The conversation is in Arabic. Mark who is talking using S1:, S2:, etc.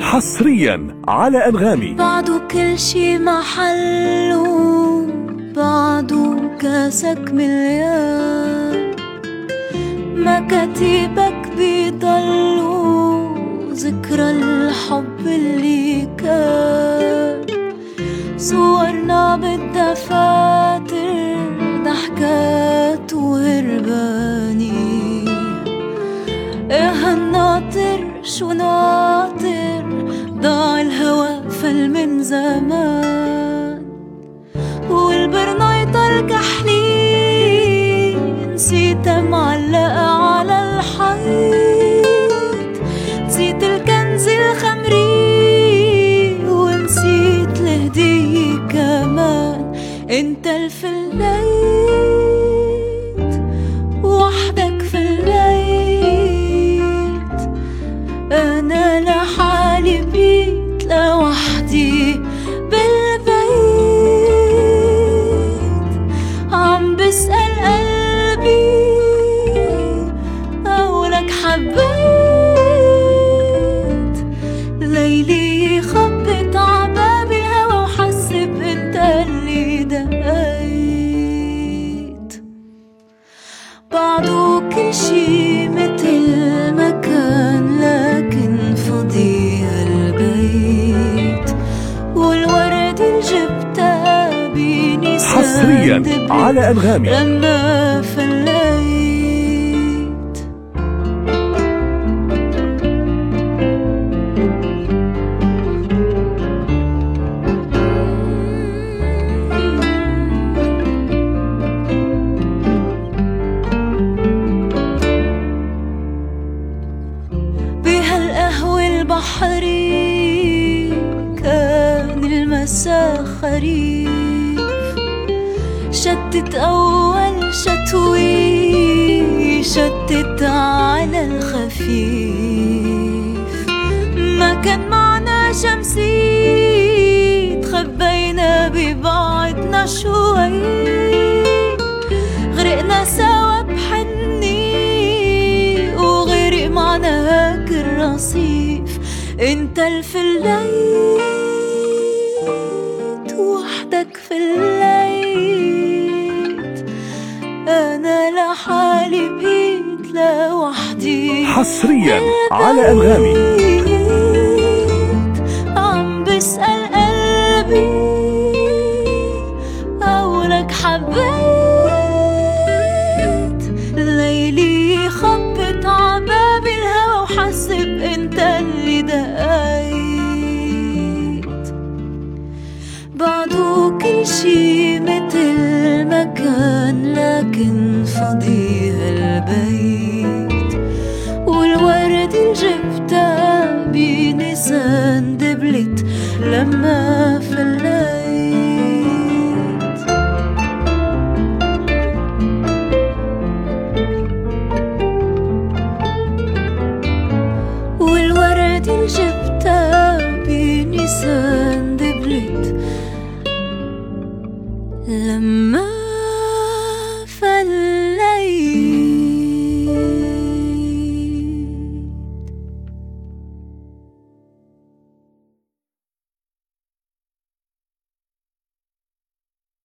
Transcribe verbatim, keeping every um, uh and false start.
S1: حصريا على أنغامي.
S2: بعده كل شي محله، بعده كاسك مليان، مكاتبك بيضلوا ذكرى الحب اللي كان، صورنا بالدفاتر ضحكات وهرباني. ايه الناطر شو ناطر، ضاع الهوى فل من زمان، والبرنايطة الكحلي نسيتها معلقة على الحيط، نسيت الكنز الخمري ونسيت الهدية كمان. انت الفليت وحدك في الليت، انا لحالي بيت لوحدي بالبيت، عم بسأل قلبي قولك حبيت. ليلي خبط عباب الهوى وحسب انت اللي دقيت. بعده كل شي متل ما كان، لكن فضي هالبيت، والورد اللي جبتها بنيسان
S1: حصريا على أنغامي
S2: لما فليت. بهالقهوة البحري كان المساء خريف، شتت أول شتوي شتت على الخفيف، ما كان معنا شمسي تخبينا ببعضنا شوي، غرقنا سوا بحني وغرق معنا هاك الرصيف. انت الفليت وحدك في الليت، انا لحالي بيت لوحدي
S1: حصريا على أنغامي.
S2: عم بسأل قلبي قولك حبيت. ليلي خبط عباب الهوى وحسب انت اللي دقيت. بعده كل شي متل ما كان، لكن فضي هالبيت، والورد اللي جبتها بنيسان دبلت لما فليت. والورد اللي جبتها بنيسان دبلت لما